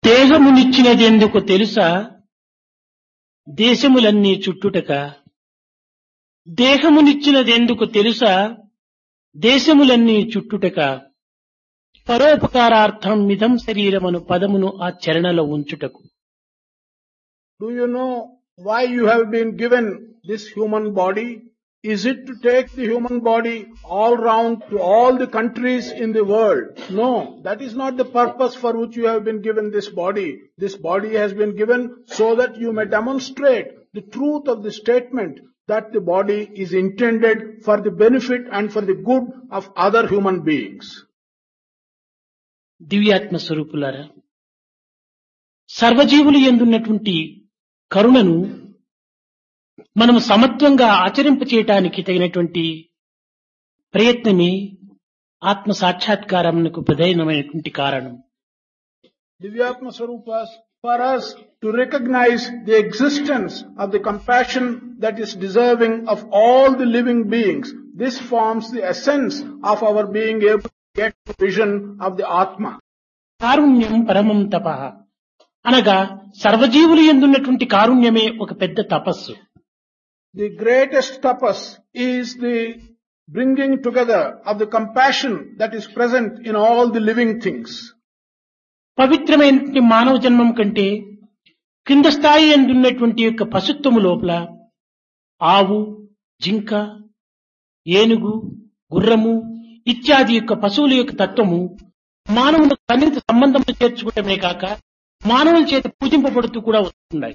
దేహమునిచ్చినదెందుకు తెలుసా దేశములన్నీ చుట్టుటక. దేహమునిచ్చినదెందుకు తెలుసా దేశములన్నీ చుట్టుటక. పరోపకారార్థం మిదం శరీరమను పదమును ఆ చరణలో ఉంచుటకు. Do you know why you have been given this human body? Is it to take the human body all round to all the countries in the world? No, that is not the purpose for which you have been given this body. This body has been given so that you may demonstrate the truth of the statement that the body is intended for the benefit and for the good of other human beings. దివ్యాత్మ స్వరూపులారా, సర్వజీవులు యందున్నటువంటి కరుణను మనము సమత్వంగా ఆచరింపచేయటానికి తగినటువంటి ప్రయత్నమే ఆత్మ సాక్షాత్కారమునకు ప్రధానమైనటువంటి కారణం. Divyatma Swarupas, for us to recognize the existence of the compassion that is deserving of all the living beings, this forms the essence of our being able to get the vision of the Atma. కారుణ్యం పరమం తపః అనగా సర్వజీవులు యందున్నటువంటి కారుణ్యమే ఒక పెద్ద తపస్సు. The greatest tapas is the bringing together of the compassion that is present in all the living things. పవిత్రమైనటువంటి మానవ జన్మం కంటే కింద స్థాయి ఎందున్నటువంటి యొక్క పశుత్వము లోపల ఆవు, జింక, ఏనుగు, గుర్రము ఇత్యాది యొక్క పశువుల యొక్క తత్వము మానవులకు సన్నిహిత సంబంధం చేర్చుకోవటమే కాక మానవుల చేత పూజింపబడుతూ కూడా వస్తున్నాయి.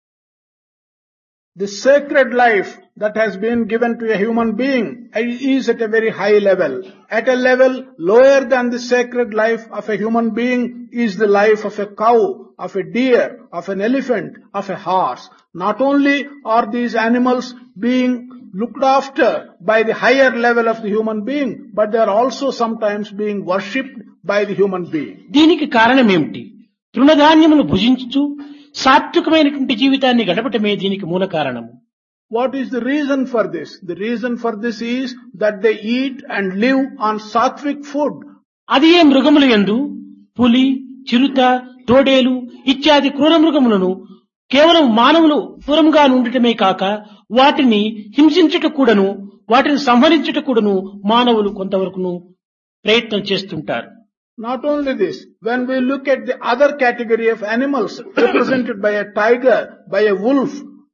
The sacred life that has been given to a human being is at a very high level. At a level lower than the sacred life of a human being is the life of a cow, of a deer, of an elephant, of a horse. Not only are these animals being looked after by the higher level of the human being, but they are also sometimes being worshipped by the human being. దీనికి కారణం ఏమిటి? తృణధాన్యమును భుజించుచు సాత్వికమైనటువంటి జీవితాన్ని గడపటమే దీనికి మూల కారణము. What is the reason for this? The reason for this is that they eat and live on sattvic food. అది ఏ మృగముల యందు పులి, చిరుత, తోడేలు ఇత్యాది క్రూర మృగములను కేవలం మానవులు దూరంగా ఉండటమే కాక వాటిని హింసించుట కూడాను, వాటిని సంహరించుట కూడాను మానవులు కొంతవరకును ప్రయత్నం చేస్తుంటారు. Not only this, when we look at the other category of animals represented by a tiger, by a wolf,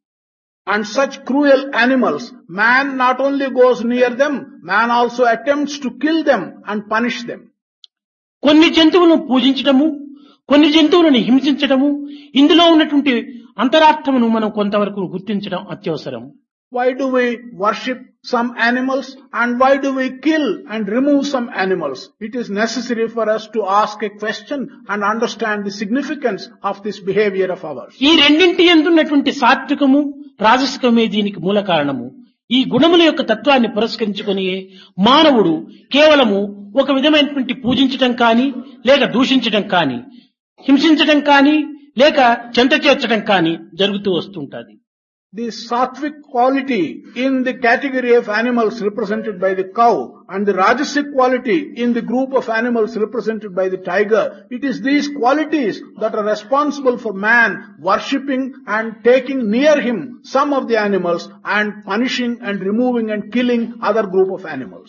and such cruel animals, man not only goes near them, man also attempts to kill them and punish them. కొన్ని జంతువులను పూజించడము, కొన్ని జంతువులను హింసించడము, ఇందులో ఉన్నటువంటి అంతరార్థమును మనం కొంతవరకు గుర్తించడం అత్యవసరం. Why do we worship some animals and why do we kill and remove some animals? It is necessary for us to ask a question and understand the significance of this behavior of ours. ఈ రెండింటి యందున్నటువంటి సాత్వికము, రాజసికమే దీనికి మూల కారణము. ఈ గుణముల యొక్క తత్వాన్ని పురస్కరించుకొని మానవుడు కేవలము ఒక విధమైనటువంటి పూజించటం కానీ, లేక దూషించటం కానీ, హింసించటం కానీ, లేక చెంత చేర్చడం కానీ జరుగుతూ వస్తుంటది. The sattvic quality in the category of animals represented by the cow and the rajasic quality in the group of animals represented by the tiger, it is these qualities that are responsible for man worshipping and taking near him some of the animals and punishing and removing and killing other group of animals.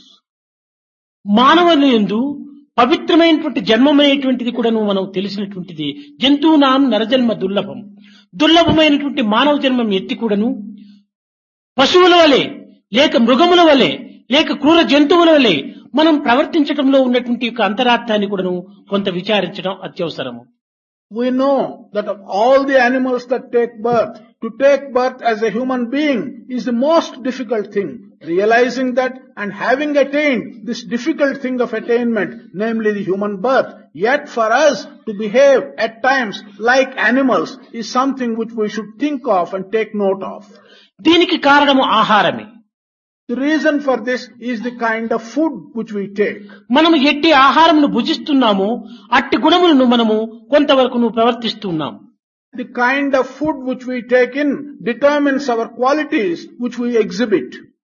మానవుని యందు పవిత్రమైనటువంటి జన్మమైనటువంటిది కూడా మనం తెలిసినటువంటిది. జంతువునాం నరజన్మ దుర్లభం. దుర్లభమైనటువంటి మానవ జన్మం ఎత్తి కూడాను పశువుల వలె, లేక మృగముల వలె, లేక క్రూర జంతువుల వలె మనం ప్రవర్తించడంలో ఉన్నటువంటి అంతరార్థాన్ని కూడాను కొంత విచారించడం అత్యవసరము. We know that of all the animals that take birth, to take birth as a human being is the most difficult thing. Realizing that and having attained this difficult thing of attainment, namely the human birth, yet for us to behave at times like animals is something which we should think of and take note of. దీనికి కారణము ఆహారమే. The reason for this is the kind of food which we take. మనము ఎట్టి ఆహారమును భుజిస్తున్నామో అట్టి గుణములను మనము కొంతవరకు ప్రవర్తిస్తున్నాము. The kind of food which we take in determines our qualities which we exhibit.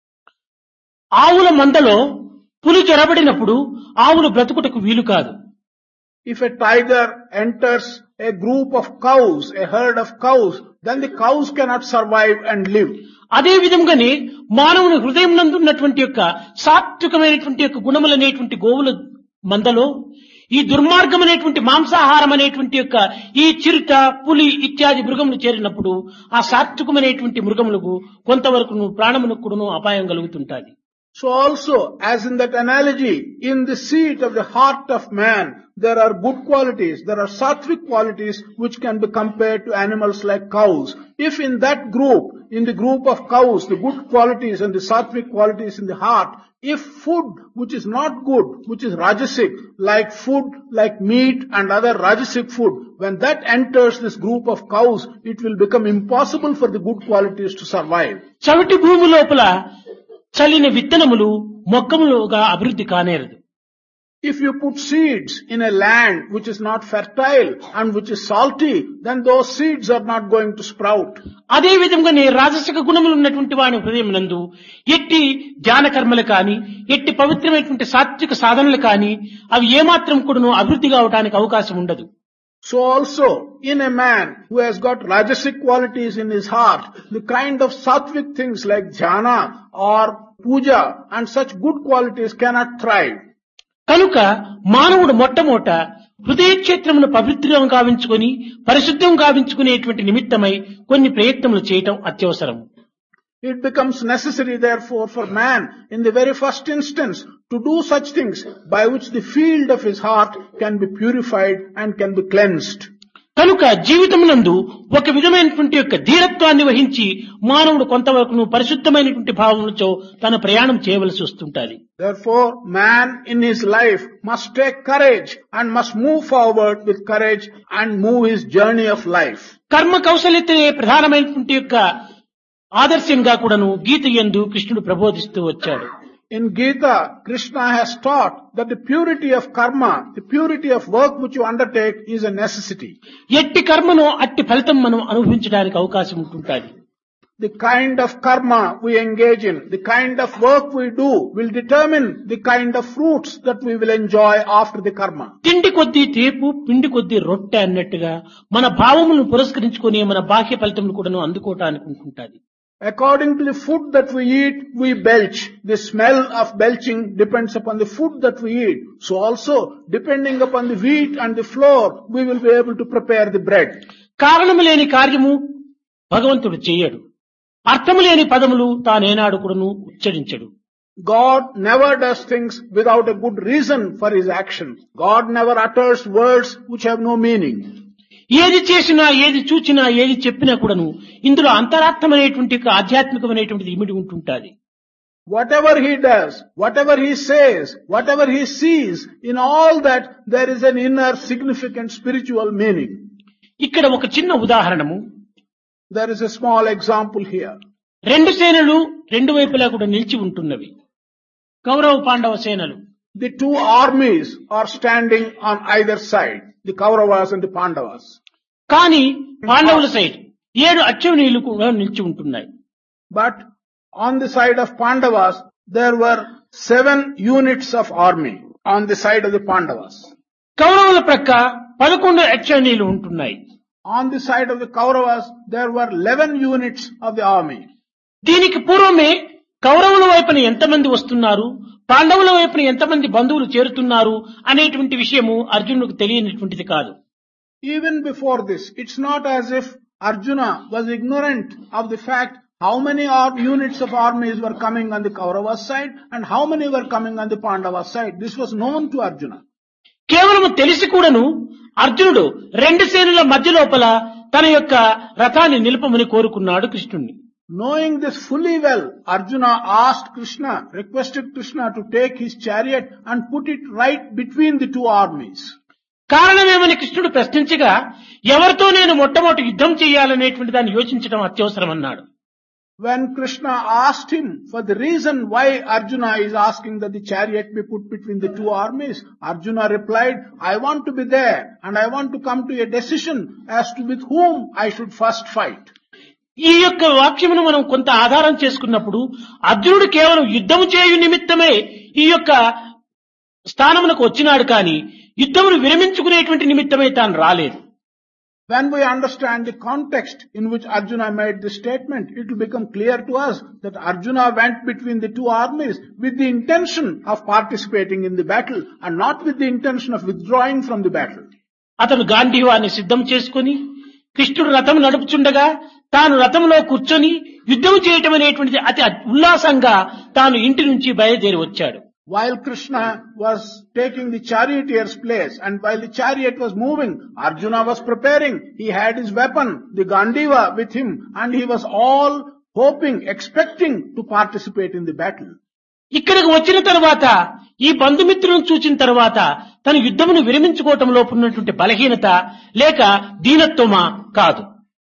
ఆవుల మందలో పులి చొరబడినప్పుడు ఆవులు బ్రతుకుటకు వీలు కాదు. If a tiger enters a group of cows, a herd of cows, then the cows cannot survive and live. అదే విధంగానే మానవుని హృదయం నందున్నటువంటి యొక్క సాత్వికమైనటువంటి యొక్క గుణములనేటువంటి గోవుల మందలో ఈ దుర్మార్గమైనటువంటి మాంసాహారం అనేటువంటి యొక్క ఈ చిరుత పులి ఇత్యాది మృగములు చేరినప్పుడు ఆ సాత్వికమైనటువంటి మృగములకు కొంతవరకు ప్రాణమునకు కూడాను అపాయం కలుగుతుంటాది. So also, as in that analogy, in the seat of the heart of man, there are good qualities, there are sattvic qualities which can be compared to animals like cows. If in that group, in the group of cows, the good qualities and the sattvic qualities in the heart, if food which is not good, which is rajasic, like food, like meat and other rajasic food, when that enters this group of cows, it will become impossible for the good qualities to survive. చవిటి భూమి లోపల చల్లిన విత్తనములు మొక్కములుగా అభివృద్ధి కానేరదు. If you put seeds in a land which is not fertile and which is salty, then those seeds are not going to sprout. అదే విధంగానే రాజసిక గుణములు ఉన్నటువంటి వాని హృదయం నందు ఎట్టి ధ్యాన కర్మలు కాని ఎట్టి పవిత్రమైనటువంటి సాత్విక సాధనలు కాని అవి ఏమాత్రం కూడాను అభివృద్ధి కావడానికి అవకాశం ఉండదు. So also, in a man who has got rajasic qualities in his heart, the kind of sattvic things like dhyana or puja and such good qualities cannot thrive. కనుక మానవుడు మొట్టమొదట హృదయ క్షేత్రమును పవిత్రం గావించుకొని పరిశుద్ధం గావించుకునేటువంటి నిమిత్తమై కొన్ని ప్రయత్నములు చేయటం అత్యవసరం. It becomes necessary therefore for man in the very first instance to do such things by which the field of his heart can be purified and can be cleansed. కనుక జీవితమునందు ఒక విధమైనటువంటి యొక్క ధీరత్వాన్ని వహించి మానవుడు కొంతవరకు పరిశుద్ధమైనటువంటి భావములతో తన ప్రయాణం చేయవలసి వస్తుంటాది. Therefore, man in his life must take courage and must move forward with courage and move his journey of life. కర్మ కౌశల్యతనే ప్రధానమైనటువంటి యొక్క ఆదర్శంగా కూడాను గీత యందు కృష్ణుడు ప్రబోధిస్తూ వచ్చాడు. In Gita, Krishna has taught that the purity of karma, the purity of work which you undertake is a necessity. ఎట్టి కర్మను అట్టి ఫలితం మనం అనుభవించడానికి అవకాశం ఉంటుంటాది. The kind of karma we engage in, the kind of work we do will determine the kind of fruits that we will enjoy after the karma. తిండి కొద్దీ తేపు పిండి కొద్దీ రొట్టె అన్నట్టుగా మన భావములను పురస్కరించుకొని మన బాహ్య ఫలితములు కూడాను అందుకోవటానికి ఉంటుంటాది. According to the food that we eat, we belch. The smell of belching depends upon the food that we eat. So also, depending upon the wheat and the flour, we will be able to prepare the bread. కారణము లేని కార్యము భగవంతుడు చేయడు. అర్థము లేని పదములు తానేనాడు కూడాను ఉచ్చరించడు. God never does things without a good reason for his actions. God never utters words which have no meaning. ఏది చేసినా ఏది చూచినా ఏది చెప్పినా కూడాను ఇందులో అంతరాత్మనేటువంటి ఆధ్యాత్మికమైనటువంటిది ఇమిడి ఉంటుంటాది. Whatever he does, whatever he says, whatever he sees, in all that there is an inner significant spiritual meaning. ఇక్కడ ఒక చిన్న ఉదాహరణము. There is a small example here. రెండు సేనలు రెండు వైపులా కూడా నిలిచి ఉంటున్నవి. కౌరవ పాండవ సేనలు. The two armies are standing on either side, the Kauravas and the Pandavas. కానీ పాండవుల సైడ్ 7 అశ్వనీయులు కూడా నిలిచి ఉంటున్నాయి. But on the side of Pandavas, there were 7 units of army on the side of the Pandavas. కౌరవుల ప్రక్క 11 అశ్వనీయులు ఉంటున్నాయి. On the side of the Kauravas, there were 11 units of the army. దీనికి పూర్వమే కౌరవుల వైపున ఎంతమంది వస్తున్నారు, పాండవుల వైపున ఎంతమంది బంధువులు చేరుతున్నారు అనేటువంటి విషయము అర్జునుడికి తెలియనటువంటిది కాదు. Even before this, it's not as if Arjuna was ignorant of the fact how many units of armies were coming on the Kaurava side and how many were coming on the Pandava side. This was known to Arjuna. కేవలం తెలిసి కూడాను అర్జునుడు రెండు సేనల మధ్య లోపల తన యొక్క రథాన్ని నిలుపమని కోరుకున్నాడు కృష్ణుణ్ణి. Knowing this fully well, Arjuna asked Krishna, requested Krishna to take his chariot and put it right between the two armies. కారణమేమని కృష్ణుడు ప్రశ్నించగా ఎవరితో నేను మొట్టమొదటి యుద్ధం చేయాలనేటువంటి దాన్ని యోచించడం అత్యవసరం అన్నాడు. When Krishna asked him for the reason why Arjuna is asking that the chariot be put between the two armies, Arjuna replied, I want to be there and I want to come to a decision as to with whom I should first fight. ఈ యొక్క వాక్యమును మనం కొంత ఆధారం చేసుకున్నప్పుడు అర్జునుడు కేవలం యుద్ధము చేయు నిమిత్తమే ఈ యొక్క స్థానమునకు వచ్చినాడు కానీ యుద్ధమును విరమించుకునేటువంటి నిమిత్తమే తాను రాలేదు. When we understand the context in which Arjuna made this statement, it will become clear to us that Arjuna went between the two armies with the intention of participating in the battle and not with the intention of withdrawing from the battle. అతను గాంధీవాన్ని సిద్ధం చేసుకుని కృష్ణుడు రథం నడుపుచుండగా తాను రథంలో కూర్చొని యుద్ధం చేయటం అనేటువంటిది అతి ఉల్లాసంగా తాను ఇంటి నుంచి బయలుదేరి వచ్చాడు. While Krishna was taking the charioteer's place and while the chariot was moving, Arjuna was preparing. He had his weapon, the Gandiva, with him and he was all hoping, expecting to participate in the battle. ఇక్కడికి వచ్చిన తర్వాత ఈ బంధుమిత్రులను చూచిన తర్వాత తన యుద్ధమును విరమించుకోవటంలో ఉన్నటువంటి బలహీనత లేక దీనత్వమా కాదు.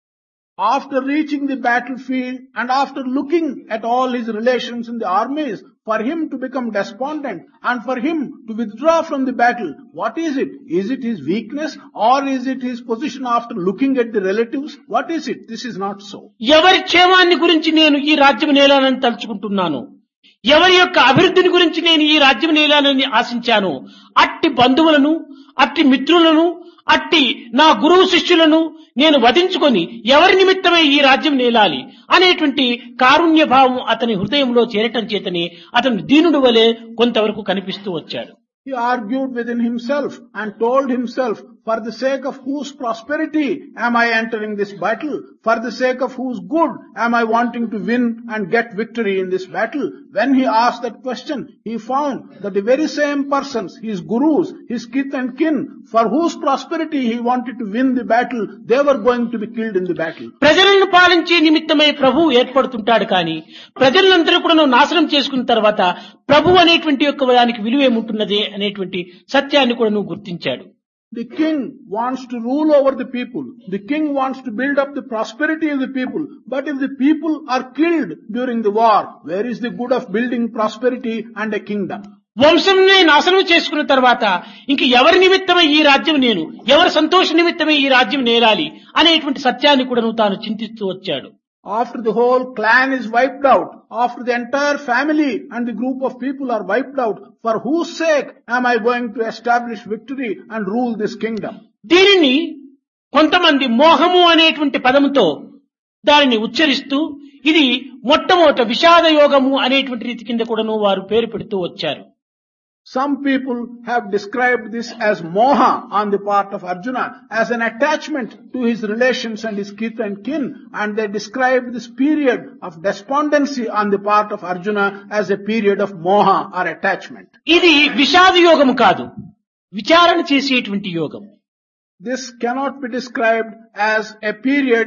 After reaching the battlefield and after looking at all his relations in the armies, for him to become despondent and for him to withdraw from the battle, what is it? Is it his weakness or is it his position after looking at the relatives? What is it? This is not so. ఎవరి క్షేమాన్ని గురించి నేను ఈ రాజ్యం నేలాలని తలుచుకుంటున్నాను, ఎవరి యొక్క అభివృద్ధిని గురించి నేను ఈ రాజ్యం నేలాలని ఆశించాను, అట్టి బంధువులను, అట్టి మిత్రులను, అట్టి నా గురువు శిష్యులను నేను వధించుకొని ఎవరి నిమిత్తమై ఈ రాజ్యం నేలాలి అనేటువంటి కారుణ్య భావం అతని హృదయంలో చేరటం చేతనే అతను దీనుడు వలె కొంతవరకు కనిపిస్తూ వచ్చాడు. He argued within himself and told himself, for the sake of whose prosperity am I entering this battle? For the sake of whose good am I wanting to win and get victory in this battle? When he asked that question, he found that the very same persons, his gurus, his kith and kin, for whose prosperity he wanted to win the battle, they were going to be killed in the battle. ప్రజలను పాలించే నిమిత్తమై ప్రభు ఏర్పడుతుంటాడు కానీ ప్రజలందరూ కూడా నాశనం చేసుకున్న తర్వాత ప్రభు అనేటువంటి యొక్క దానికి విలువేముంటున్నది అనేటువంటి సత్యాన్ని కూడా నువ్వు గుర్తించాడు. The king wants to rule over the people. The king wants to build up the prosperity of the people. But if the people are killed during the war, where is the good of building prosperity and a kingdom? వంశంనే నాశనం చేసుకున్న తర్వాత ఇంక ఎవరి నిమిత్తమై ఈ రాజ్యం నేను, ఎవరి సంతోష నిమిత్తమై ఈ రాజ్యం నేరాలి అనేటువంటి సత్యాన్ని కూడా నువ్వు తాను చింతిస్తూ వచ్చాడు. After the whole clan is wiped out, after the entire family and the group of people are wiped out, for whose sake am I going to establish victory and rule this kingdom? దీనిని కొంతమంది మోహము అనేటువంటి పదముతో దానిని ఉచ్చరిస్తూ ఇది మొట్టమొదట విషాద యోగము అనేటువంటి రీతి కింద కూడాను వారు పేరు పెడుతూ వచ్చారు. Some people have described this as moha on the part of Arjuna, as an attachment to his relations and his kith and kin, and they described this period of despondency on the part of Arjuna as a period of moha or attachment. ఇది విషాద యోగము కాదు, విచారణ చేసేటువంటి యోగం. This cannot be described as a period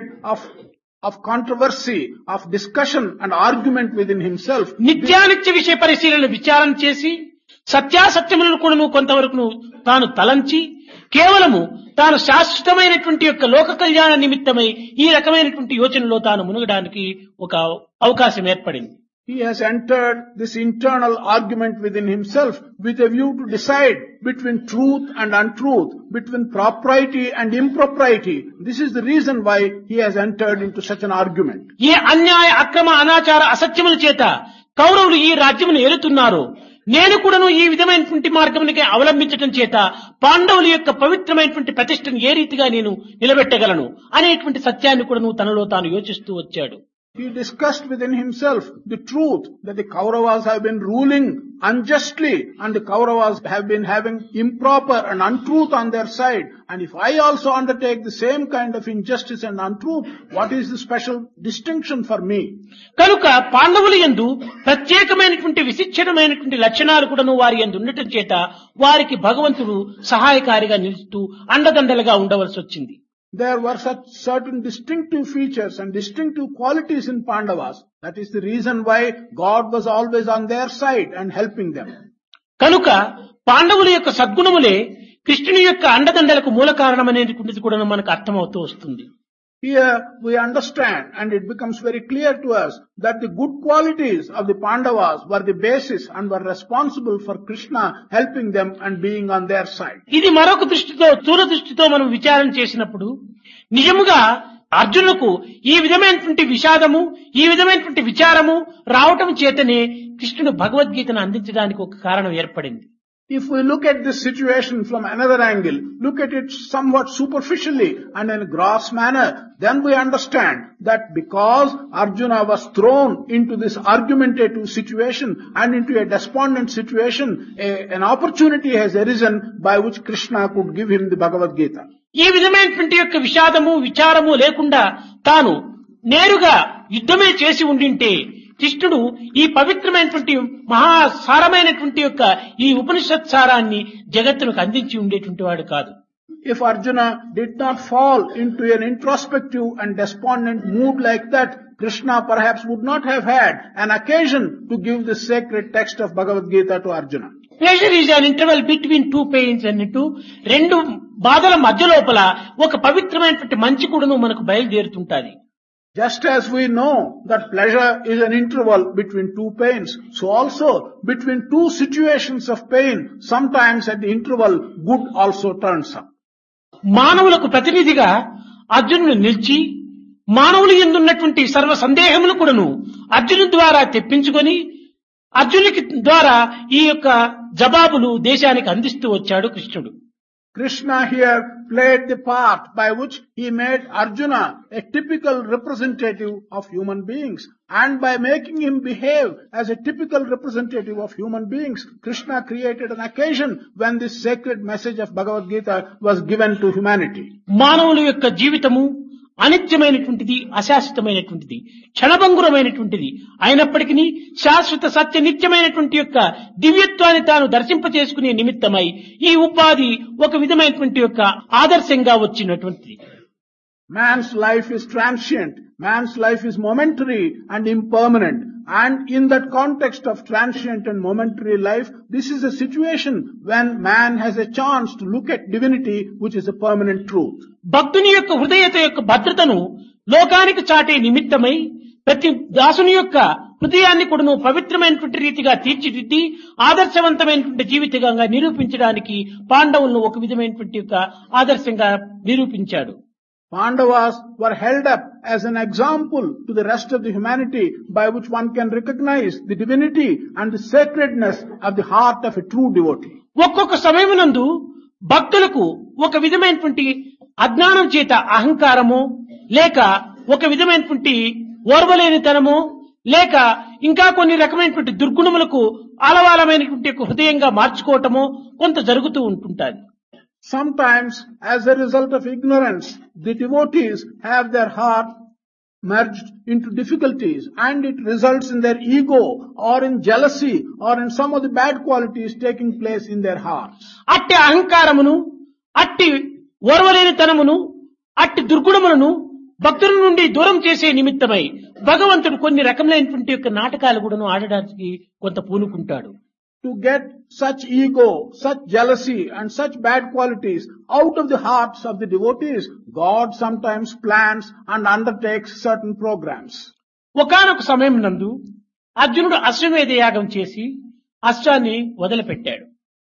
of controversy, of discussion and argument within himself. నిత్యానిత్య విషయ పరిశీలన విచారణ చేసి సత్యాసత్యములను కూడా కొంతవరకు తాను తలంచి కేవలము తాను శాశ్వతమైనటువంటి యొక్క లోక కళ్యాణ నిమిత్తమై ఈ రకమైనటువంటి యోచనలో తాను మునగడానికి ఒక అవకాశం ఏర్పడింది. He has entered this internal argument within himself with a view to decide between truth and untruth, between propriety and impropriety. This is the reason why he has entered into such an argument. ఏ అన్యాయ అక్రమ అనాచార అసత్యముల చేత కౌరవులు ఈ రాజ్యమును ఏలుతున్నారు, నేను కూడాను ఈ విధమైనటువంటి మార్గమునికి అవలంబించడం చేత పాండవుల యొక్క పవిత్రమైనటువంటి ప్రతిష్టను ఏ రీతిగా నేను నిలబెట్టగలను అనేటువంటి సత్యాన్ని కూడా తనలో తాను యోచిస్తూ వచ్చాడు. He discussed within himself the truth that the Kauravas have been ruling unjustly and the Kauravas have been having improper and untruth on their side. And if I also undertake the same kind of injustice and untruth, what is the special distinction for me? కనుక పాండవుల యందు ప్రత్యేకమైనటువంటి విశిష్టమైనటువంటి లక్షణాలు కూడాను వారి యందు ఉండటం చేత వారికి భగవంతుడు సహాయకారిగా నిలుస్తూ అండదండలుగా ఉండవలసి వచ్చింది. There were such certain distinctive features and distinctive qualities in Pandavas. That is the reason why God was always on their side and helping them. కనుక పాండవుల యొక్క సద్గుణములే కృష్ణుని యొక్క అండదండలకు మూల కారణమనేటువంటిది కూడా మనకు అర్థమవుతూ వస్తుంది. Here we understand and it becomes very clear to us that the good qualities of the Pandavas were the basis and were responsible for Krishna helping them and being on their side. ఇది మరొక దృష్టితో స్థూల దృష్టితో మనం విచారణ చేసినప్పుడు నిజముగా అర్జునుకు ఈ విధమైనటువంటి విషాదము, ఈ విధమైనటువంటి విచారము రావటం చేతనే కృష్ణుడు భగవద్గీతను అందించడానికి ఒక కారణం ఏర్పడింది. If we look at this situation from another angle, look at it somewhat superficially and in a gross manner, then we understand that because Arjuna was thrown into this argumentative situation and into a despondent situation, an opportunity has arisen by which Krishna could give him the Bhagavad Gita. ఈ విధమైనటువంటి యొక్క విషాదము విచారము లేకుండా తాను నేరుగా యుద్ధమే చేసి ఉండింటే కృష్ణుడు ఈ పవిత్రమైనటువంటి మహాసారమైనటువంటి యొక్క ఈ ఉపనిషత్ సారాన్ని జగత్తులకు అందించి ఉండేటువంటి వాడు కాదు. If Arjuna did not fall into an introspective and despondent mood like that, Krishna perhaps would not have had an occasion to give the sacred text of Bhagavad Gita to Arjuna. Pleasure is an interval between two pains అన్నట్టు రెండు బాధల మధ్య లోపల ఒక పవిత్రమైనటువంటి మంచి కూడాను మనకు బయలుదేరుతుంటాది. Just as we know that pleasure is an interval between two pains, so also between two situations of pain, sometimes at the interval good also turns up. మానవులకు ప్రతినిధిగా అర్జునుడు నిలిచి మానవులు ఎందున్నటువంటి సర్వ సందేహములు కూడాను అర్జును ద్వారా తెప్పించుకొని అర్జునునికి ద్వారా ఈ యొక్క జవాబులు దేశానికి అందిస్తూ వచ్చాడు కృష్ణుడు. Krishna here played the part by which he made Arjuna a typical representative of human beings. And by making him behave as a typical representative of human beings, Krishna created an occasion when this sacred message of Bhagavad Gita was given to humanity. మానవుల యొక్క జీవితము అనిత్యమైనటువంటిది, అశాశ్వతమైనటువంటిది, క్షణభంగురమైనటువంటిది అయినప్పటికీ శాశ్వత సత్య నిత్యమైనటువంటి యొక్క దివ్యత్వాన్ని తాను దర్శింపచేసుకునే నిమిత్తమై ఈ ఉపాధి ఒక విధమైనటువంటి యొక్క ఆదర్శంగా వచ్చినటువంటిది. Man's life is transient. Man's life is momentary and impermanent. And in that context of transient and momentary life, this is a situation when man has a chance to look at divinity, which is a permanent truth. భక్తుని యొక్క హృదయత యొక్క భద్రతను లోకానికి చాటే నిమిత్తమై ప్రతి దాసుని యొక్క హృదయాన్ని కూడాను పవిత్రమైనటువంటి రీతిగా తీర్చిదిద్ది ఆదర్శవంతమైనటువంటి జీవితంగా నిరూపించడానికి పాండవులను ఒక విధమైనటువంటి యొక్క ఆదర్శంగా నిరూపించాడు. Pandavas were held up as an example to the rest of the humanity by which one can recognize the divinity and the sacredness of the heart of a true devotee. ఒక్కొక్క సమయమునందు భక్తులకు ఒక విధమైనటువంటి అజ్ఞానం చేత అహంకారము లేక ఒక విధమైనటువంటి ఓర్వలేనితనము లేక ఇంకా కొన్ని రకమైనటువంటి దుర్గుణములకు ఆలవాలమైనటువంటి హృదయంగా మార్చుకోవటము కొంత జరుగుతూ ఉంటుంటాది. Sometimes, as a result of ignorance, the devotees have their heart merged into difficulties and it results in their ego or in jealousy or in some of the bad qualities taking place in their hearts. అట్టి అహంకారమును, అట్టి ఓర్వలేనితనమును, అట్టి దుర్గుణములను భక్తుల నుండి దూరం చేసే నిమిత్తమై భగవంతుడు కొన్ని రకములైనటువంటి యొక్క నాటకాలు కూడాను ఆడడానికి కొంత పూనుకుంటాడు. To get such ego, such jealousy and such bad qualities out of the hearts of the devotees, God sometimes plans and undertakes certain programs. ఒకానొక సమయం నందు అర్జునుడు అశ్వమేధ యాగం చేసి అశ్వాన్ని వదిలిపెట్టాడు.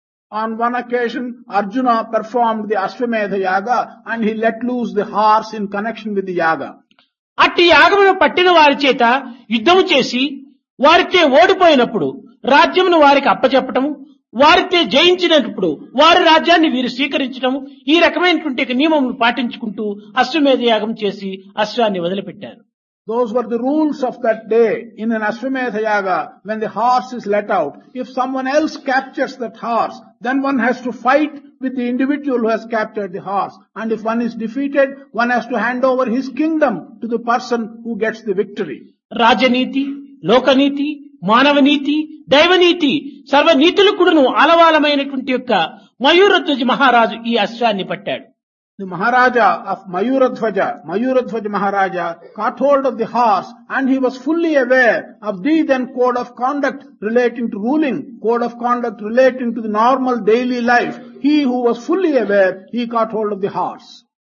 On one occasion, Arjuna performed the Ashwamedha Yaga and he let loose the horse in connection with the yaga. అట్టి యాగమును పట్టిన వారి చేత యుద్ధము చేసి వారిచే ఓడిపోయినప్పుడు రాజ్యమును వారికి అప్పచెప్పటము, వారితే జయించినప్పుడు వారి రాజ్యాన్ని వీరు స్వీకరించడం, ఈ రకమైనటువంటి నియమములు పాటించుకుంటూ అశ్వమేధ యాగం చేసి అశ్వాన్ని వదిలిపెట్టారు. Those were the rules of that day in an Ashwamedha Yaga. When the horse is let out, if someone else captures that horse, then one has to fight with the individual who has captured the horse. And if one is defeated, one has to hand over his kingdom to the person who gets the victory. రాజనీతి, లోకనీతి, మానవనీతి, దైవనీతి సర్వనీతులు కూడాను ఆలవాలమైనటువంటి యొక్క మయూరధ్వజ మహారాజు ఈ అశ్వాన్ని పట్టాడు. The Maharaja of Mayuradhwaja Maharaja caught hold of the horse and he was fully aware of the then code of conduct relating to ruling, code of conduct relating to the normal daily life. He who was fully aware, he caught hold of the horse.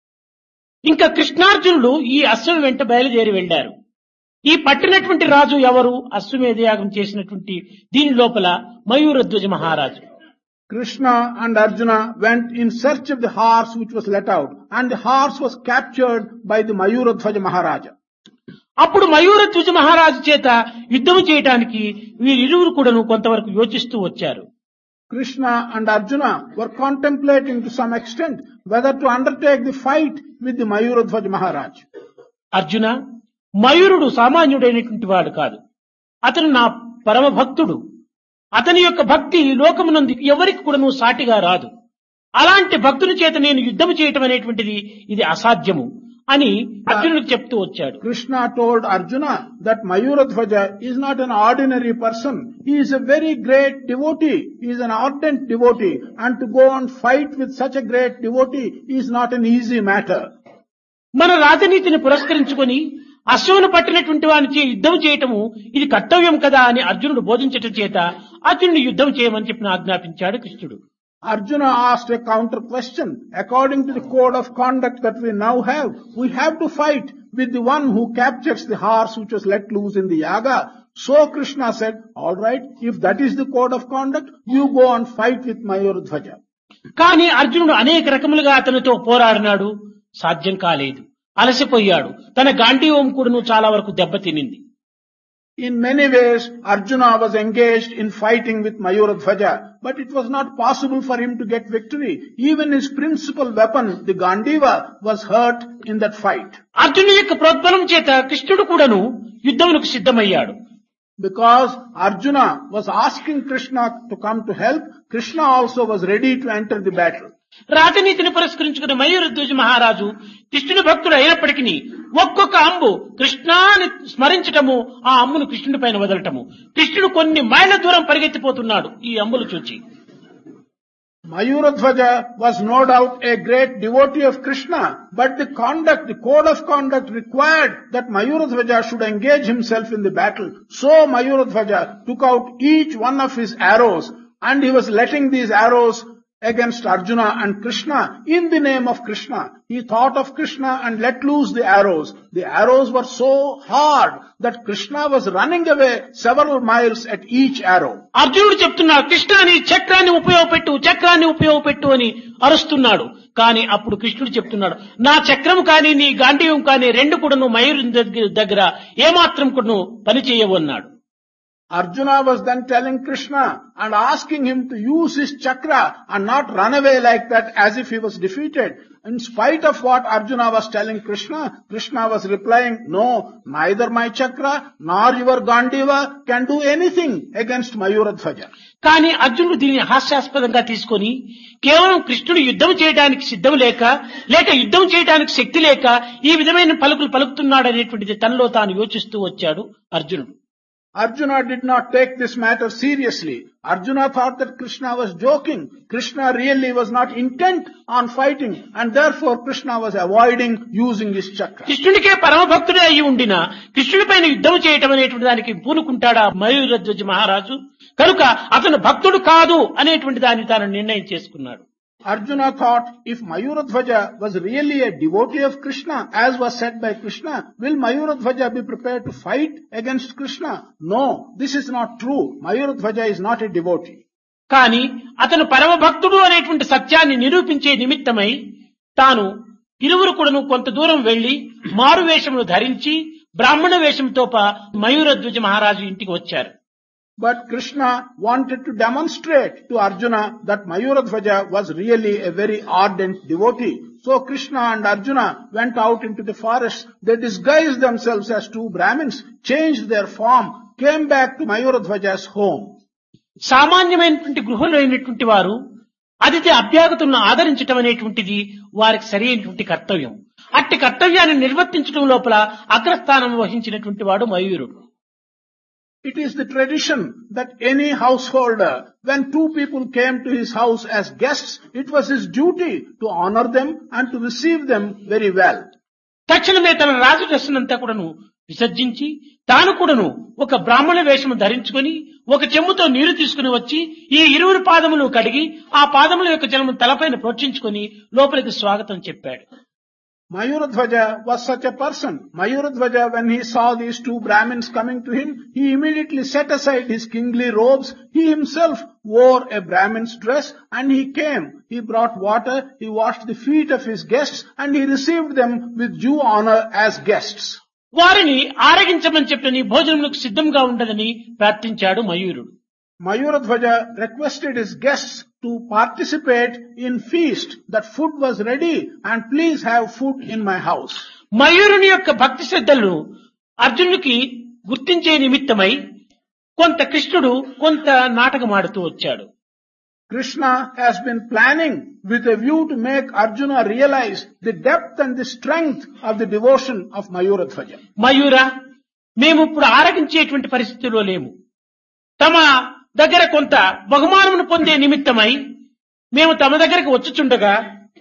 ఇంకా కృష్ణార్జునుడు ఈ అశ్వం వెంట బయలుదేరి వెళ్లారు. ఈ పట్టినటువంటి రాజు ఎవరు? అశ్వమేధ యాగం చేసినటువంటి దీని లోపల మయూరధ్వజ మహారాజు. Krishna and Arjuna went in search of the horse which was let out and the horse was captured by the Mayuradhwaja Maharaja. అప్పుడు మయూరధ్వజ మహారాజు చేత యుద్ధము చేయడానికి వీరిరువురు కూడాను కొంతవరకు యోచిస్తూ వచ్చారు. Krishna and Arjuna were contemplating to some extent whether to undertake the fight with the Mayuradhwaj Maharaj. Arjuna, మయూరుడు సామాన్యుడైనటువంటి వాడు కాదు. అతను నా పరమ భక్తుడు. అతని యొక్క భక్తి లోకమునందు ఎవరికి కూడాను సాటిగా రాదు. అలాంటి భక్తుని చేత నేను యుద్ధము చేయటం అనేటువంటిది ఇది అసాధ్యము అని అర్జునుడికి చెప్తూ వచ్చాడు. Krishna told Arjuna that Mayuradhwaja is not an ordinary person. He is a very great devotee. He is an ardent devotee. And to go and fight with such a great devotee is not an easy matter. మన రాజనీతిని పురస్కరించుకొని అశ్వమును పట్టినటువంటి వానికి యుద్ధం చేయటము ఇది కర్తవ్యం కదా అని అర్జునుడు బోధించటం చేత అర్జునుడు యుద్ధం చేయమని చెప్పి ఆజ్ఞాపించాడు కృష్ణుడు. Arjuna asked a counter question. According to the code of conduct that we now have, we have to fight with the one who captures the horse which was let loose in the yaga. So Krishna said, all right, if that is the code of conduct, you go and fight with Mayuradhwaja. కానీ అర్జునుడు అనేక రకములుగా అతనితో పోరాడినాడు. సాధ్యం కాలేదు. అలసిపోయాడు. తన గాంధీవం కూడాను చాలా వరకు దెబ్బతినింది. In many ways, Arjuna was engaged in fighting with Mayuradhwaja, but it was not possible for him to get victory. Even his principal weapon, the Gandiva, was hurt in that fight. అర్జునుడి యొక్క ప్రోద్బలం చేత కృష్ణుడు కూడాను యుద్ధమునకు సిద్ధమయ్యాడు. Because Arjuna was asking Krishna to come to help, Krishna also was ready to enter the battle. రాజనీతిని పురస్కరించుకున్న మయూరధ్వజ మహారాజు కృష్ణుని భక్తుడు అయినప్పటికీ ఒక్కొక్క అంబు కృష్ణాని స్మరించటము, ఆ అంబును కృష్ణుడి పైన వదలటము. కృష్ణుడు కొన్ని మైళ్ళ దూరం పరిగెత్తిపోతున్నాడు ఈ అంబులు చూచి. Mayuradhwaja was no doubt a great devotee of Krishna, but the code of conduct required that Mayuradhwaja should engage himself in the battle. So Mayuradhwaja took out each one of his arrows, and he was letting these arrows against Arjuna and Krishna in the name of Krishna. He thought of Krishna and let loose the arrows. The arrows were so hard that Krishna was running away several miles at each arrow. అర్జునుడు చెప్తున్నాడు, కృష్ణాని చక్రాన్ని ఉపయోగపెట్టు అని అరుస్తున్నాడు. కానీ అప్పుడు కృష్ణుడు చెప్తున్నాడు, నా చక్రం కానీ నీ గాంధీవం కానీ రెండు కూడాను మయూరుని దగ్గర ఏమాత్రం కూడాను పనిచేయవు అన్నాడు. Arjuna was then telling Krishna and asking him to use his chakra and not run away like that as if he was defeated. In spite of what Arjuna was telling Krishna, Krishna was replying, no, neither my chakra nor your Gandiva can do anything against Mayuradhwaja. కానీ అర్జునుడు దీనిని హాస్యాస్పదంగా తీసుకొని కేవలం కృష్ణుడు యుద్ధం చేయడానికి సిద్ధం లేక యుద్ధం చేయడానికి శక్తి లేక ఈ విధమైన పలుకులు పలుకుతున్నాడు అనేటువంటిది తనలో తాను యోచిస్తూ వచ్చాడు అర్జునుడు. Arjuna did not take this matter seriously. Arjuna thought that Krishna was joking. Krishna really was not intent on fighting, and therefore Krishna was avoiding using his chakra. కృష్ణుడికే పరమ భక్తుడే అయి ఉండినా కృష్ణుడి పైన యుద్ధం చేయటం అనేటువంటి దానికి పూనుకుంటాడా మయూరధ్వజ మహారాజు? కనుక అతను భక్తుడు కాదు అనేటువంటి దాన్ని తాను నిర్ణయం చేసుకున్నాడు. Arjuna thought, if Mayuradhwaja was really a devotee of Krishna, as was said by Krishna, will Mayuradhwaja be prepared to fight against Krishna? No, this is not true. Mayuradhwaja is not a devotee. కానీ అతను పరమ భక్తుడు అనేటువంటి సత్యాన్ని నిరూపించే నిమిత్తమై తాను ఇరువురు కూడాను కొంత దూరం వెళ్లి మారు వేషమును ధరించి బ్రాహ్మణ వేషంతో మయూరధ్వజ మహారాజు ఇంటికి వచ్చారు. But Krishna wanted to demonstrate to Arjuna that Mayuradhwaja was really a very ardent devotee. So Krishna and Arjuna went out into the forest. They disguised themselves as two Brahmins, changed their form, came back to Mayuradhwaja's home. సామాన్యమైనటువంటి గృహంలో అయినటువంటి వారు అతిథి అభ్యాగతులను ఆదరించటం అనేటువంటిది వారికి సరైనటువంటి కర్తవ్యం. అట్టి కర్తవ్యాన్ని నిర్వర్తించడం లోపల అగ్రస్థానం వహించినటువంటి వాడు మయూరుడు. It is the tradition that any householder, when two people came to his house as guests, it was his duty to honor them and to receive them very well. తక్షణమే తన రాజు డ్రెస్సునంతా కూడాను విసర్జించి తాను కూడాను ఒక బ్రాహ్మణ వేషము ధరించుకొని ఒక చెంబుతో నీరు తీసుకుని వచ్చి ఈ ఇరువురు పాదములు కడిగి ఆ పాదముల యొక్క జలము తలపైన ప్రోక్షించుకొని లోపలికి స్వాగతం చెప్పాడు. Mayuradhwaja was such a person. Mayuradhwaja, when he saw these two Brahmins coming to him, he immediately set aside his kingly robes. He himself wore a Brahmin's dress and he came. He brought water, he washed the feet of his guests and he received them with due honor as guests. వారిని ఆరగించమని చెప్పని భోజనములకు సిద్ధంగా ఉండదని ప్రార్థించాడు మయూరుడు. Mayuradhwaja requested his guests to participate in feast, that food was ready and please have food in my house. మయూరుని యొక్క భక్తి శ్రద్ధలను అర్జునుడికి గుర్తించే నిమిత్తమై కొంత కృష్ణుడు కొంత నాటకమాడుతూ వచ్చాడు. Krishna has been planning with a view to make Arjuna realize the depth and the strength of the devotion of Mayuradhwaja. మయూర, మేము ఇప్పుడు ఆరగించేటువంటి పరిస్థితిలో లేము. తమ దగ్గర కొంత బహుమానమును పొందే నిమిత్తమై మేము తమ దగ్గరకు వచ్చుచుండగా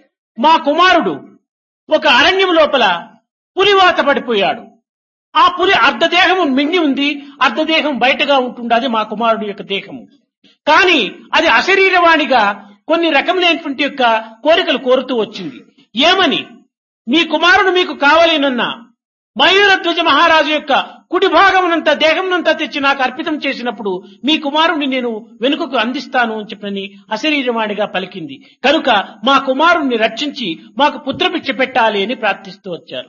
మా కుమారుడు ఒక అరణ్యం లోపల పులివాత పడిపోయాడు. ఆ పులి అర్ధదేహము మింగి ఉంది, అర్ధదేహం బయటగా ఉంటుండది మా కుమారుడు యొక్క దేహము. కానీ అది అశరీరవాణిగా కొన్ని రకములైనటువంటి యొక్క కోరికలు కోరుతూ వచ్చింది. ఏమని? మీ కుమారుడు మీకు కావాలేనన్నా మయూరధ్వజ మహారాజు యొక్క కుడి భాగమునంతా దేహమునంతా తెచ్చి నాకు అర్పితం చేసినప్పుడు మీ కుమారుణ్ణి నేను వెనుకకు అందిస్తాను అని చెప్పని అశరీరవాణిగా పలికింది. కనుక మా కుమారుణ్ణి రక్షించి మాకు పుత్రభిక్ష పెట్టాలి అని ప్రార్థిస్తూ వచ్చారు.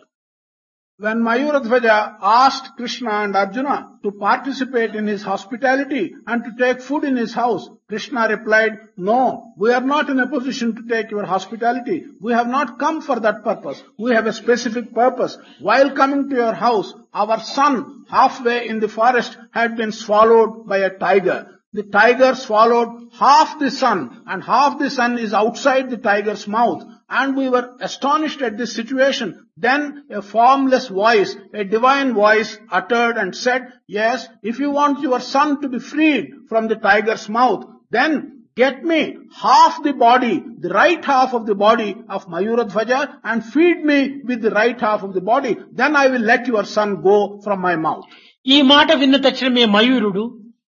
When Mayuradhwaja asked Krishna and Arjuna to participate in his hospitality and to take food in his house, Krishna replied, "No, we are not in a position to take your hospitality. We have not come for that purpose. We have a specific purpose. While coming to your house, our son, halfway in the forest, had been swallowed by a tiger. The tiger swallowed half the son, and half the son is outside the tiger's mouth. And we were astonished at this situation. Then a formless voice, a divine voice, uttered and said, 'Yes, if you want your son to be freed from the tiger's mouth, then get me half the body, the right half of the body of Mayuradhwaja, and feed me with the right half of the body. Then I will let your son go from my mouth.'" ఈ మాట విన్న తక్షణమే మయూరుడు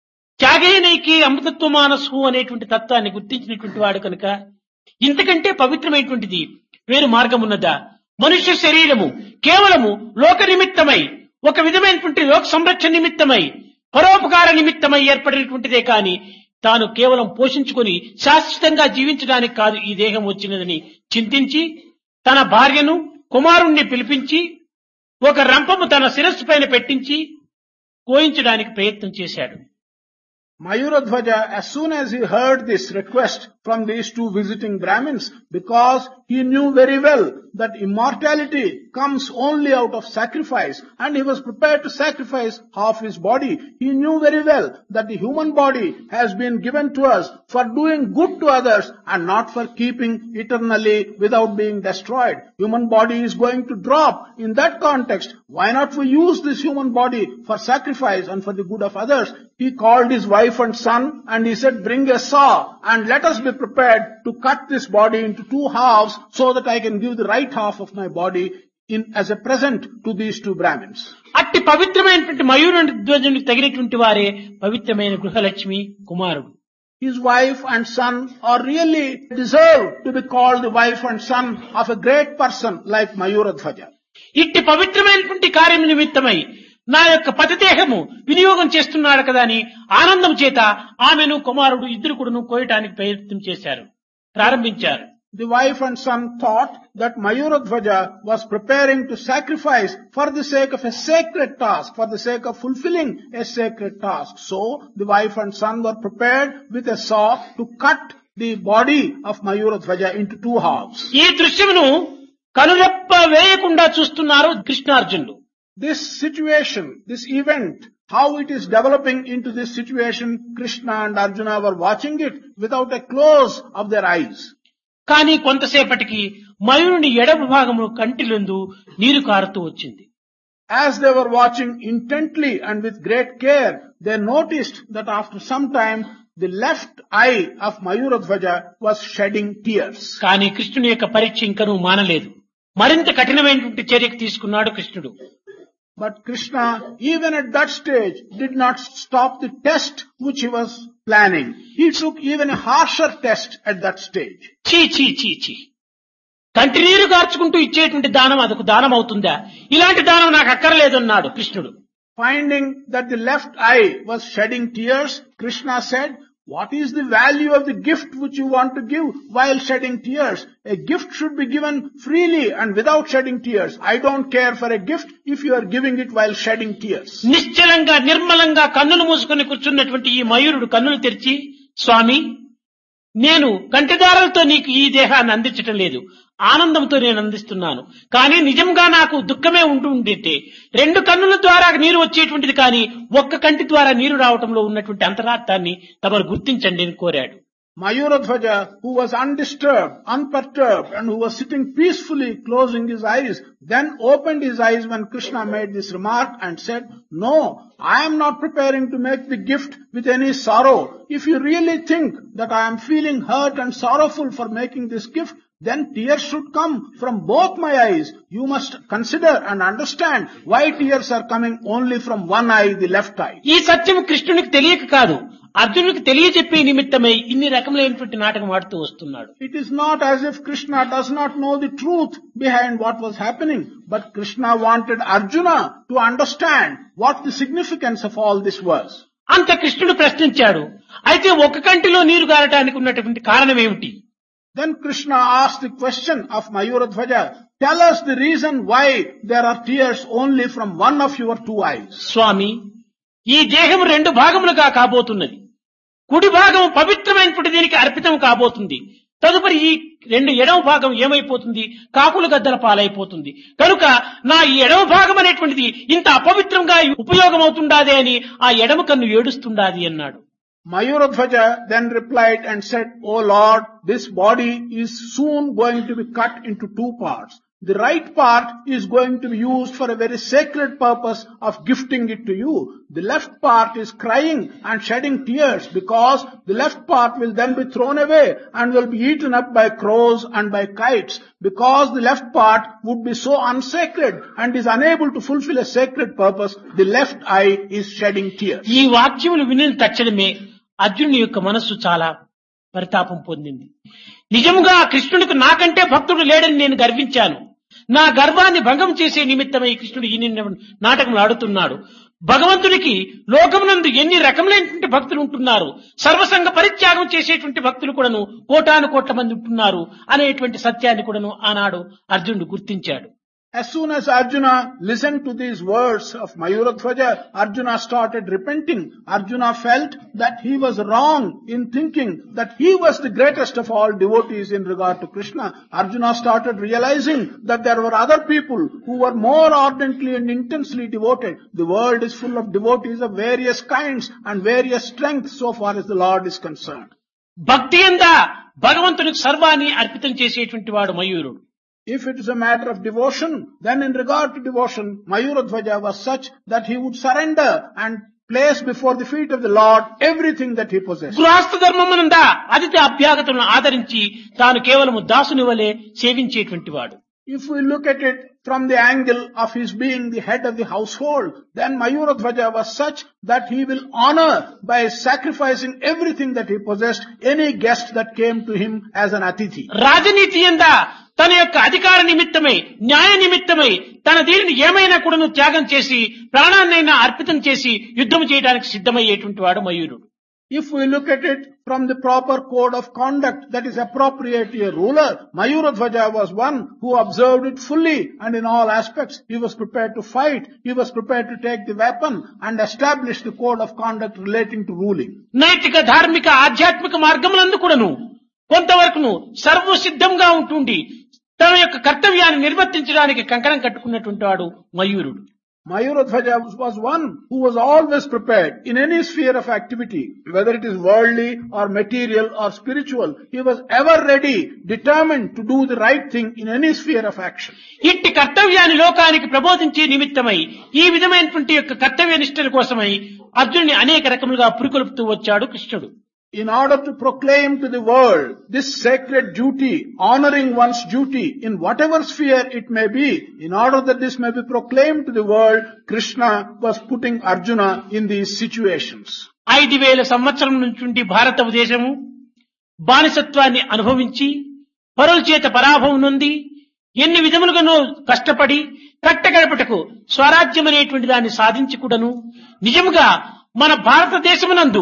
త్యాగేనైకి అమృతత్వ మానసు అనేటువంటి తత్వాన్ని గుర్తించినటువంటి వాడు కనుక ఇంతకంటే పవిత్రమైనటువంటిది వేరు మార్గం ఉన్నదా? మనుష్య శరీరము కేవలము లోక నిమిత్తమై, ఒక విధమైనటువంటి లోక సంరక్షణ నిమిత్తమై, పరోపకార నిమిత్తమై ఏర్పడినటువంటిదే కాని తాను కేవలం పోషించుకొని శాశ్వతంగా జీవించడానికి కాదు ఈ దేహం వచ్చినదని చింతించి తన భార్యను కుమారుణ్ణి పిలిపించి ఒక రంపము తన శిరస్సు పైన పెట్టించి కోయించడానికి ప్రయత్నం చేశాడు. Mayuradhwaja, as soon as he heard this request from these two visiting Brahmins, because he knew very well that immortality comes only out of sacrifice, and he was prepared to sacrifice half his body. He knew very well that the human body has been given to us for doing good to others and not for keeping eternally without being destroyed. Human body is going to drop. In that context, why not we use this human body for sacrifice and for the good of others? He called his wife and son and he said, "Bring a saw and let us be prepared to cut this body into two halves so that I can give the right half of my body as a present to these two Brahmins." అట్టి పవిత్రమైనటువంటి మయూరధ్వజునికి తగినటువంటి వారే పవిత్రమైన గృహలక్ష్మి కుమారుడు. His wife and son are really deserved to be called the wife and son of a great person like Mayuradhwaja. ఇట్టి పవిత్రమైనటువంటి కార్యం నిమిత్తమై నా యొక్క పతిదేహము వినియోగం చేస్తున్నాడు కదా అని ఆనందం చేత ఆమెను కుమారుడు ఇద్దరు కూడాను కోయటానికి ప్రయత్నం చేశారు, ప్రారంభించారు. The wife and son thought that Mayuradhwaja was preparing to sacrifice for the sake of a sacred task, for the sake of fulfilling a sacred task. So the wife and son were prepared with a saw to cut the body of Mayuradhwaja into two halves. ఈ దృశ్యమును కనురెప్ప వేయకుండా చూస్తున్నారు కృష్ణార్జునులు. This situation, this event, how it is developing into this situation, Krishna and Arjuna were watching it without a close of their eyes. కానీ కొంతసేపటికి మయూరుని ఎడమ భాగము కంటిలందు నీరు కారుతూ వచ్చింది. As they were watching intently and with great care, they noticed that after some time, the left eye of Mayuradhwaja was shedding tears. కానీ కృష్ణుని యొక్క పరీక్ష ఇంకనూ మానలేదు. మరింత కఠినమైనటువంటి చర్యకు తీసుకున్నాడు కృష్ణుడు. But Krishna, even at that stage, did not stop the test which he was planning. He took even a harsher test at that stage. చీ చీ చీ చీ, కంటి నీరు కార్చుకుంటూ ఇచ్చేటువంటి దానం అదొక దానం అవుతుందా? ఇలాంటి దానం నాకు అక్కర్లేదన్నాడు కృష్ణుడు. Finding that the left eye was shedding tears, Krishna said, What is the value of the gift which you want to give while shedding tears? A gift should be given freely and without shedding tears. I don't care for a gift if you are giving it while shedding tears. నిశ్చలంగా నిర్మలంగా కన్నులు మూసుకొని కూర్చున్నటువంటి ఈ మయూరుడు కన్నులు తెరిచి, స్వామి, నేను కంటిదారాలతో నీకు ఈ దేహాన్ని అందించటం లేదు, ఆనందంతో నేను అందిస్తున్నాను. కానీ నిజంగా నాకు దుఃఖమే ఉంటుంటే 2 కన్నుల ద్వారా నీరు వచ్చేటువంటిది, కానీ ఒక్క కంటి ద్వారా నీరు రావటంలో ఉన్నటువంటి అంతరార్థాన్ని తమరు గుర్తించండి అని కోరాడు. Mayuradhwaja, who was undisturbed, unperturbed, and who was sitting peacefully closing his eyes, then opened his eyes when Krishna made this remark and said, "No, I am not preparing to make the gift with any sorrow. If you really think that I am feeling hurt and sorrowful for making this gift, then tears should come from both my eyes. You must consider and understand why tears are coming only from one eye, the left eye." ఈ సత్యం కృష్ణునికి తెలియక కాదు, అర్జునుడికి తెలియజెప్పే నిమిత్తమై ఇన్ని రకములైనటువంటి నాటకం ఆడుతూ వస్తున్నాడు. It is not as if Krishna does not know the truth behind what was happening, but Krishna wanted Arjuna to understand what the significance of all this was. అంత కృష్ణుడు ప్రశ్నించాడు, అయితే ఒక కంటిలో నీరు గారటానికి ఉన్నటువంటి కారణం ఏమిటి? Then Krishna asked the question of Mayuradhwaja, "Tell us the reason why there are tears only from one of your 2 eyes." స్వామి, ఈ దేహం 2 భాగములుగా కాబోతున్నది. కుడి భాగం పవిత్రమైనటువంటి దీనికి అర్పితం కాబోతుంది. తదుపరి ఈ ఎడమ భాగం ఏమైపోతుంది? కాకుల గద్దల పాలైపోతుంది. కనుక నా ఈ ఎడమ భాగం అనేటువంటిది ఇంత అపవిత్రంగా ఉపయోగం అవుతుండాదే అని ఆ ఎడమ కన్ను ఏడుస్తుండాది అన్నాడు. Mayuradhwaja then replied and said, "O Lord, this body is soon going to be cut into 2 parts. The right part is going to be used for a very sacred purpose of gifting it to you. The left part is crying and shedding tears because the left part will then be thrown away and will be eaten up by crows and by kites. Because the left part would be so unsacred and is unable to fulfill a sacred purpose, the left eye is shedding tears." ఈ వాక్యములు వినిన తక్షణమే అర్జునుని యొక్క మనస్సు చాలా పరితాపం పొందింది. నిజంగా కృష్ణుడికి నాకంటే భక్తుడు లేడని నేను గర్వించాను. నా గర్వాన్ని భంగం చేసే నిమిత్తమై కృష్ణుడు ఈ నాటకం ఆడుతున్నాడు. భగవంతుడికి లోకమునందు ఎన్ని రకములైనటువంటి భక్తులు ఉంటున్నారు, సర్వసంగ పరిత్యాగం చేసేటువంటి భక్తులు కూడాను కోటాను కోట్ల మంది ఉంటున్నారు అనేటువంటి సత్యాన్ని కూడాను ఆనాడు అర్జునుడు గుర్తించాడు. As soon as Arjuna listened to these words of Mayuradhwaja, Arjuna started repenting. Arjuna felt that he was wrong in thinking that he was the greatest of all devotees in regard to Krishna. Arjuna started realizing that there were other people who were more ardently and intensely devoted. The world is full of devotees of various kinds and various strengths so far as the Lord is concerned. భక్తి అందా భగవంతునికి సర్వాన్ని అర్పితం చేసేటువంటి వాడు మయూరుడు. If it is a matter of devotion, then in regard to devotion, Mayuradhwaja was such that he would surrender and place before the feet of the Lord everything that he possessed. గృహస్థ ధర్మమునందా అతిథి అభ్యాగతులను ఆదరించి తాను కేవలము దాసుని వలె సేవించేటువంటి వాడు. If we look at it from the angle of his being the head of the household, then Mayuradhwaja was such that he will honor by sacrificing everything that he possessed any guest that came to him as an atithi. రాజనీతి యందా తన యొక్క అధికార నిమిత్తమై, న్యాయ నిమిత్తమై తన దీనిని ఏమైనా కూడాను త్యాగం చేసి ప్రాణాన్నైనా అర్పితం చేసి యుద్ధం చేయడానికి సిద్ధమయ్యేటువంటి వాడు మయూరుడు. If we look at it from the proper code of conduct that is appropriate to a ruler, Mayuradhwaja was one who observed it fully and in all aspects. He was prepared to fight, he was prepared to take the weapon and establish the code of conduct relating to ruling. నైతిక ధార్మిక ఆధ్యాత్మిక మార్గములందు కూడాను కొంతవరకును సర్వసిద్ధంగా ఉంటుండి తన యొక్క కర్తవ్యాన్ని నిర్వర్తించడానికి కంకణం కట్టుకున్నటువంటి వాడు మయూరుడు. Mayuradhwaja was one who was always prepared in any sphere of activity, whether it is worldly or material or spiritual. He was ever ready, determined to do the right thing in any sphere of action. ఇట్టి కర్తవ్యాన్ని లోకానికి ప్రబోధించే నిమిత్తమై ఈ విధమైనటువంటి యొక్క కర్తవ్య నిష్ఠల కోసమై అర్జునుని అనేక రకములుగా పురికొల్పుతూ వచ్చాడు కృష్ణుడు. In order to proclaim to the world this sacred duty, honoring one's duty in whatever sphere it may be, in order that this may be proclaimed to the world, Krishna was putting Arjuna in these situations. 5000 సంవత్సరం నుంచి భారతదేశము బానిసత్వాన్ని అనుభవించి పరుల చేత పరాభవం నొంది ఎన్ని విధములుగానో కష్టపడి కట్టగడపటకు స్వరాజ్యం అనేటువంటి దాన్ని సాధించి కూడాను నిజముగా మన భారతదేశమునందు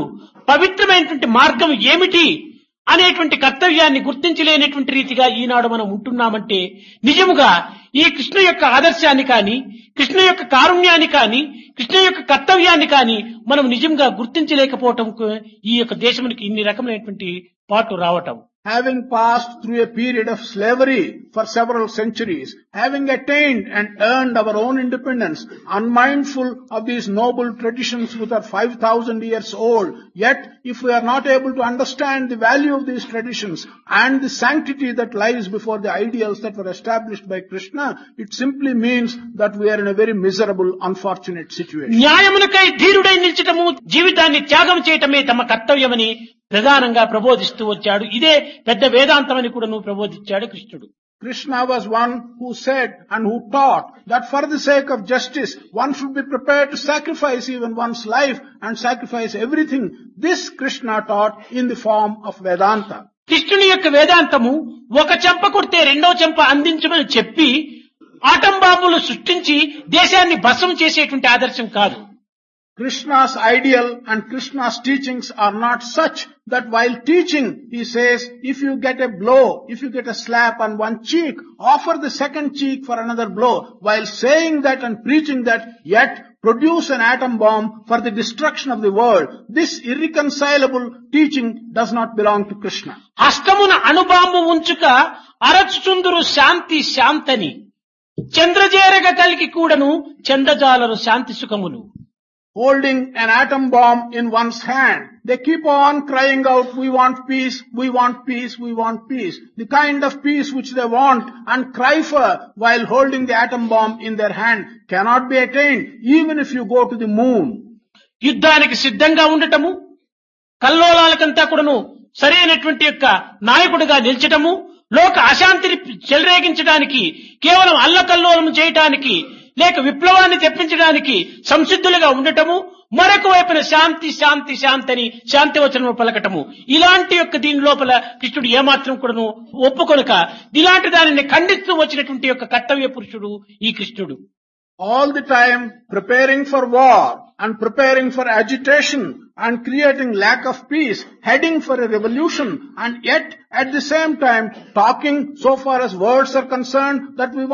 పవిత్రమైనటువంటి మార్గం ఏమిటి అనేటువంటి కర్తవ్యాన్ని గుర్తించలేనటువంటి రీతిగా ఈనాడు మనం ఉంటున్నామంటే నిజముగా ఈ కృష్ణ యొక్క ఆదర్శాన్ని కానీ కృష్ణ యొక్క కారుణ్యాన్ని కానీ కృష్ణ యొక్క కర్తవ్యాన్ని కానీ మనం నిజంగా గుర్తించలేకపోవటం ఈ యొక్క దేశమునికి ఇన్ని రకమైనటువంటి పాటు రావటం. Having passed through a period of slavery for several centuries, having attained and earned our own independence, unmindful of these noble traditions which are 5,000 years old, yet if we are not able to understand the value of these traditions and the sanctity that lies before the ideals that were established by Krishna, it simply means that we are in a very miserable, unfortunate situation. న్యాయమునకై ధీరుడై నిలిచటము జీవితాన్ని త్యాగం చేయటమే తమ కర్తవ్యమని ప్రధానంగా ప్రబోధిస్తూ వచ్చాడు. ఇదే పెద్ద వేదాంతమని కూడా నువ్వు ప్రబోధించాడు కృష్ణుడు. Krishna was one who said and who taught that for the sake of justice, one should be prepared to sacrifice even one's life and sacrifice everything. This Krishna taught in the form of Vedanta. కృష్ణుని యొక్క వేదాంతము ఒక చెంప కొడితే రెండో చెంప అందించమని చెప్పి atom బాంబులు సృష్టించి దేశాన్ని భస్మం చేసేటువంటి ఆదర్శం కాదు. Krishna's ideal and Krishna's teachings are not such that while teaching, he says, if you get a blow, if you get a slap on one cheek, offer the second cheek for another blow. While saying that and preaching that, yet produce an atom bomb for the destruction of the world. This irreconcilable teaching does not belong to Krishna. హస్తమున అణుబాంబు ఉంచుక అరచుచుందురు శాంతి శాంతని చంద్రజేరగ కలిగి కూడను చందజాలరు శాంతి సుఖములు. Holding an atom bomb in one's hand, they keep on crying out, we want peace, we want peace, we want peace. The kind of peace which they want and cry for while holding the atom bomb in their hand cannot be attained even if you go to the moon. యుద్ధానికి సిద్ధంగా ఉండటము, కల్లోలాలకంతా కూడాను సరైనటువంటి యొక్క నాయకుడిగా నిల్చటము, లోక అశాంతిని చెలరేగించడానికి, కేవలం అల్లకల్లోలం చేయటానికి లేక విప్లవాన్ని తెప్పించడానికి సంసిద్ధులుగా ఉండటము, మరొక వైపున శాంతి శాంతి శాంతని శాంతి వచనము పలకటము. ఇలాంటి యొక్క దీని లోపల కృష్ణుడు ఏమాత్రం కూడాను ఒప్పుకొనక ఇలాంటి దానిని ఖండిస్తూ వచ్చినటువంటి యొక్క కర్తవ్య పురుషుడు ఈ కృష్ణుడు. All the time preparing for war and preparing for agitation and creating lack of peace, heading for a revolution, and yet at the same time talking so far as words are concerned that we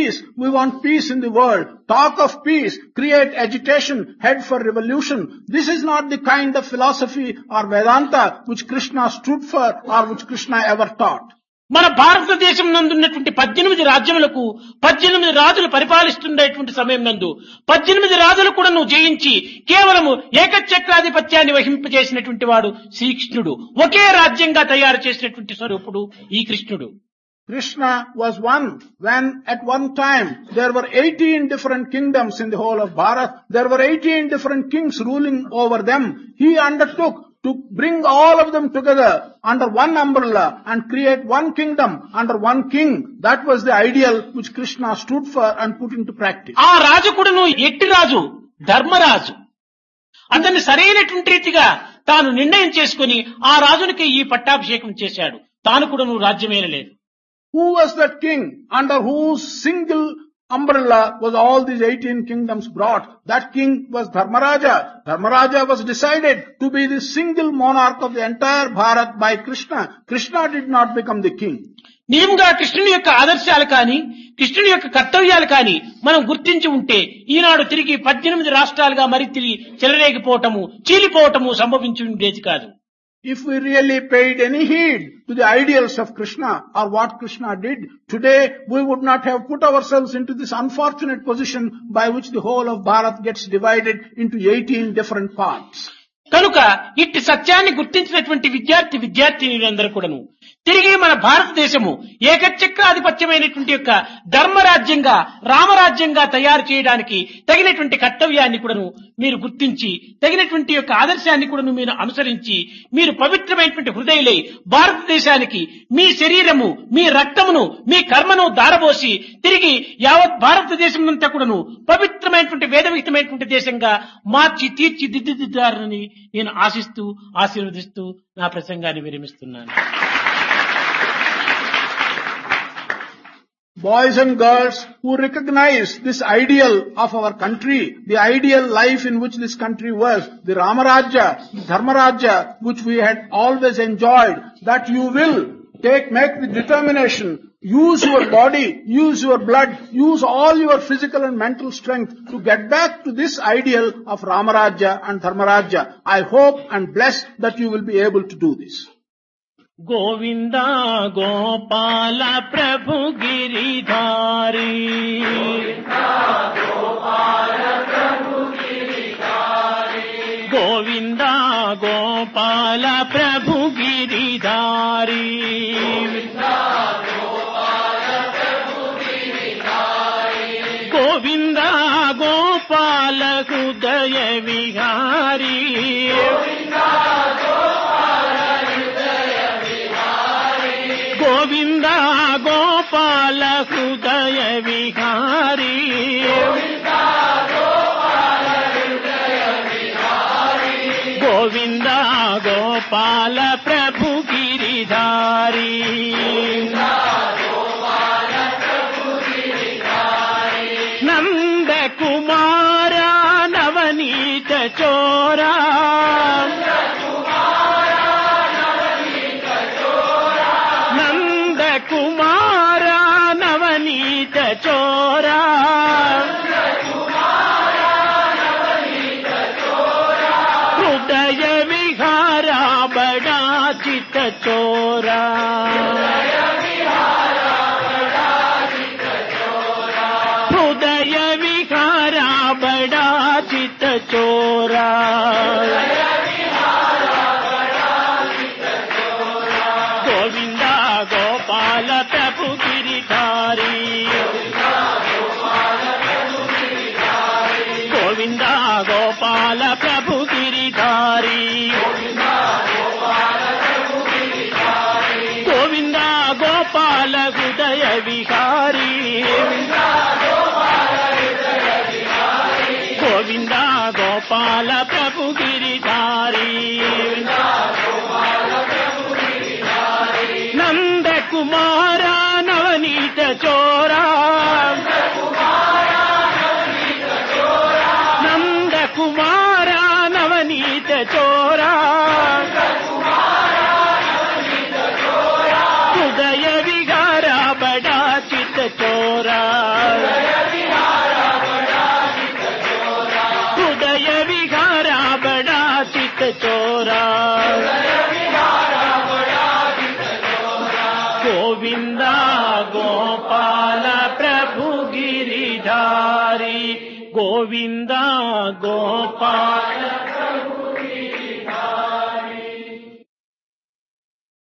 want peace in the world, talk of peace, create agitation, head for revolution. This is not the kind of philosophy or Vedanta which Krishna stood for or which Krishna ever taught. మన భారతదేశం నందున్నటువంటి 18 రాజ్యములకు 18 రాజులు పరిపాలిస్తున్నటువంటి సమయం నందు 18 రాజులు కూడా నువ్వు జయించి కేవలము ఏకచక్రాధిపత్యాన్ని వహింపజేసినటువంటి వాడు శ్రీకృష్ణుడు. ఒకే రాజ్యంగా తయారు చేసినటువంటి స్వరూపుడు ఈ కృష్ణుడు. Krishna was one when at one time there were 18 different kingdoms in the whole of Bharat. There were 18 different kings ruling over them. He undertook to bring all of them together under one umbrella and create one kingdom under one king. That was the ideal which Krishna stood for and put into practice. ఆ రాజు కూడాను ఎట్టి రాజు, ధర్మరాజు. అతన్ని సరైనటువంటి రీతిగా తాను నిర్ణయం చేసుకుని ఆ రాజునికి ఈ పట్టాభిషేకం చేశాడు. తాను కూడాను రాజ్యమేలలేదు. Who was that king under whose single umbrella was all these 18 kingdoms brought? That king was Dharmaraja. Dharmaraja was decided to be the single monarch of the entire Bharat by Krishna. Krishna did not become the king. నిజంగా కృష్ణుని యొక్క ఆదర్శాలు కానీ కృష్ణుని యొక్క కర్తవ్యాలు కానీ మనం గుర్తించి ఉంటే ఈనాడు తిరిగి 18 రాష్ట్రాలుగా మరి తిరిగి చెలరేగిపోవటము చీలిపోవటము సంభవించి ఉండేది కాదు. If we really paid any heed to the ideals of Krishna or what Krishna did, today we would not have put ourselves into this unfortunate position by which the whole of Bharat gets divided into 18 different parts. కనుక ఇట్టి సత్యాన్ని గుర్తించినటువంటి విద్యార్థినులందరూ కూడాను తిరిగి మన భారతదేశము ఏకచక్రాధిపత్యమైనటువంటి యొక్క ధర్మరాజ్యంగా రామరాజ్యంగా తయారు చేయడానికి తగినటువంటి కర్తవ్యాన్ని కూడాను మీరు గుర్తించి తగినటువంటి యొక్క ఆదర్శాన్ని కూడాను మీరు అనుసరించి మీరు పవిత్రమైనటువంటి హృదయులై భారతదేశానికి మీ శరీరము మీ రక్తమును మీ కర్మను దారబోసి తిరిగి యావత్ భారతదేశం అంతా కూడాను పవిత్రమైనటువంటి వేదవిహితమైనటువంటి దేశంగా మార్చి తీర్చిదిద్దుతారని నేను ఆశిస్తూ ఆశీర్వదిస్తూ నా ప్రసంగాన్ని విరమిస్తున్నాను. boys and girls who recognize this ideal of our country, the ideal life in which this country was, the Ramarajya, Dharmarajya, which we had always enjoyed, that you will make the determination, use your body, use your blood, use all your physical and mental strength to get back to this ideal of Ramarajya and Dharmarajya. I hope and bless that you will be able to do this. Govinda Gopala ప్రభు గిరిధారి గోవింద గోపాల ప్రభు గిరిధారి గోవింద గోపాల హృదయ విహారీ గోవింద గోపాల హృదయ విహారీ గోవింద గోపాల ప్రభు గిరిధారి నంద కుమార నవనీత చోరా కుమార నవనీత చోరా హృదయ విహార బడా చిత చోరా హృదయ విహార బడా చిత చోరా గోవింద గోపాల ప్రభు గిరిధారి గోవింద గోపాల ప్రభు గిరిధారి గోవింద గోపాల హృదయ విహారీ గోవింద గోపాల ప్రభు గిరిధారి నంద కుమార నవనీత చోరా నంద కుమార నవనీత చోరా హృదయ విహార బడా చిత చోరా హృదయ విహార బడా చిత చోరా గోవింద గోపాల ప్రభు గిరిధారి గోవింద గోపాల